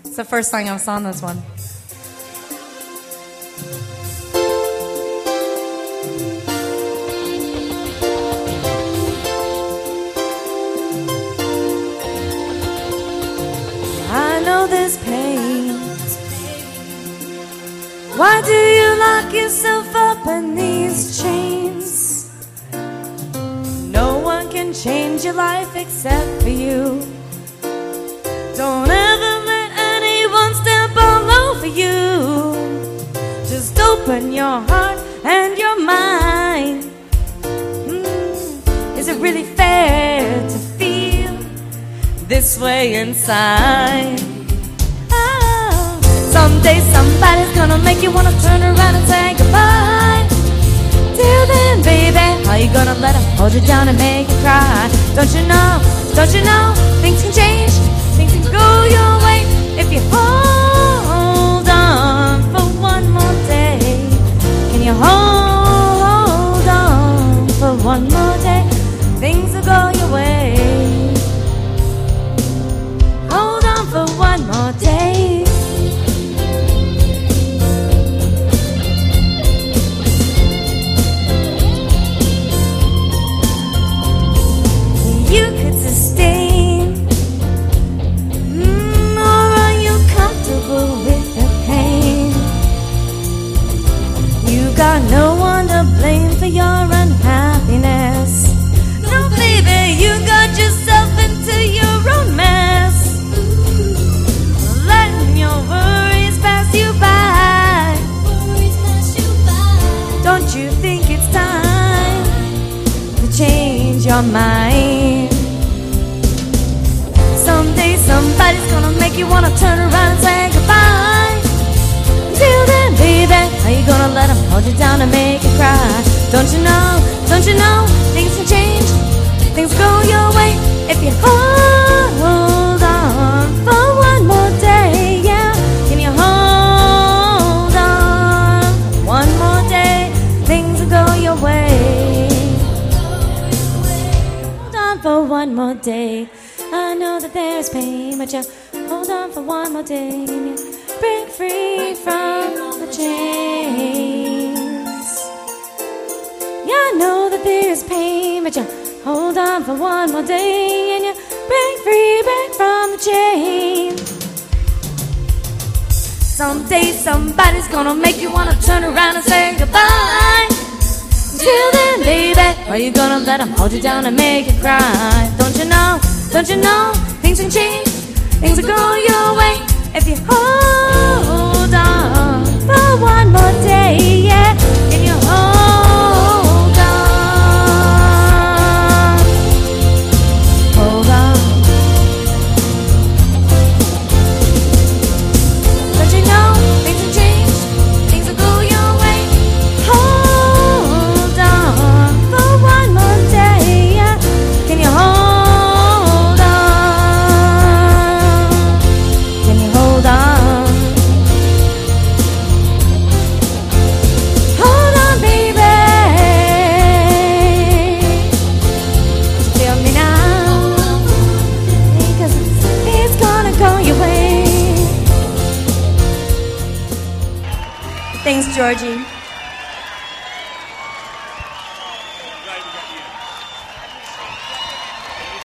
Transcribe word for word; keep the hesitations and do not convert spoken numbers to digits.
It's the first song I've sung this one. I know there's pain. Why do you lock yourself up in these chains? No one can change your life except for you. Don't ever let anyone step all over you. Just open your heart and your mind. Mm, is it really fair to feel this way inside? Oh, someday somebody's gonna make you wanna turn around and say goodbye. Till then, baby, are you gonna let her hold you down and make you cry? Don't you know, don't you know, things can change, things can go your way if you hold on for one more day. Can you hold on for one more day? Things will go your way. Hold on for one more day. You could sustain, mm, or are you comfortable with the pain? You got no one to blame for your unhappiness. No, baby, you got yourself into your own mess. Letting your worries pass you by. Don't you think it's time to change your mind? Someday somebody's gonna make you wanna turn around and say goodbye. Till then, baby, are you gonna let them hold you down and make you cry? Don't you know, don't you know, things can change, things go your way if you hold on for one more day. Yeah, can you hold on one more day? Things will go your way. Hold on for one more day. I know that there's pain, but you hold on for one more day and you break free from the chains. Yeah, I know that there's pain, but you hold on for one more day and you break free, break from the chains. Someday somebody's gonna make you wanna turn around and say goodbye. Till then, baby, are you gonna let them hold you down and make you cry? Don't you know, don't you know, things can change, things will go your way if you hold on for one more day. Yeah, can you hold on, hold on? Don't you know, things will change, things will go your way. Hold on for one more day. Yeah, can you hold? Thanks, Georgie.